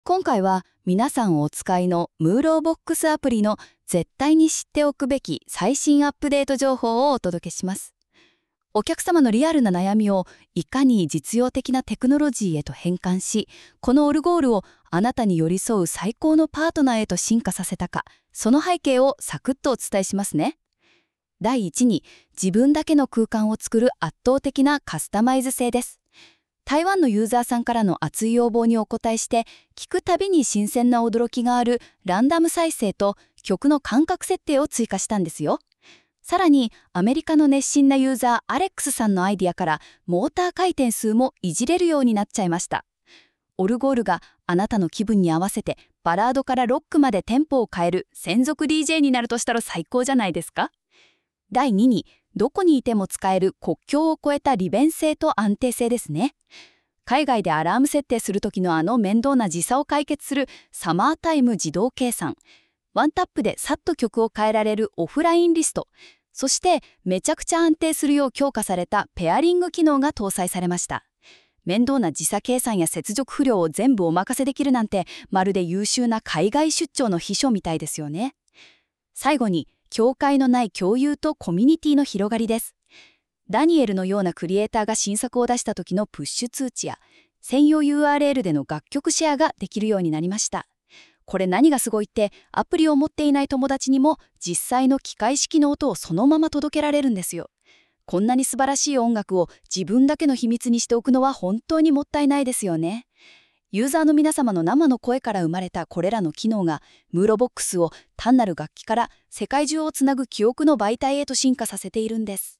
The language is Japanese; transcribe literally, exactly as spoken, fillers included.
今回は皆さんお使いのムーローボックスアプリの絶対に知っておくべき最新アップデート情報をお届けします。お客様のリアルな悩みをいかに実用的なテクノロジーへと変換し、このオルゴールをあなたに寄り添う最高のパートナーへと進化させたか、その背景をサクッとお伝えしますね。だいいちに、自分だけの空間を作る圧倒的なカスタマイズ性です。台湾のユーザーさんからの熱い要望にお答えして、聞くたびに新鮮な驚きがあるランダム再生と曲の間隔設定を追加したんですよ。さらに、アメリカの熱心なユーザーアレックスさんのアイディアから、モーター回転数もいじれるようになっちゃいました。オルゴールがあなたの気分に合わせて、バラードからロックまでテンポを変える専属 ディージェー になるとしたら最高じゃないですか。だいにに、どこにいても使える国境を越えた利便性と安定性ですね。海外でアラーム設定するときのあの面倒な時差を解決するサマータイム自動計算。ワンタップでさっと曲を変えられるオフラインリスト。そしてめちゃくちゃ安定するよう強化されたペアリング機能が搭載されました。面倒な時差計算や接続不良を全部お任せできるなんて、まるで優秀な海外出張の秘書みたいですよね。最後に、境界のない共有とコミュニティの広がりです。ダニエルのようなクリエイターが新作を出した時のプッシュ通知や、専用 ユーアールエル での楽曲シェアができるようになりました。これ何がすごいって、アプリを持っていない友達にも実際の機械式の音をそのまま届けられるんですよ。こんなに素晴らしい音楽を自分だけの秘密にしておくのは本当にもったいないですよね。ユーザーの皆様の生の声から生まれたこれらの機能が、ムーロボックスを単なる楽器から世界中をつなぐ記憶の媒体へと進化させているんです。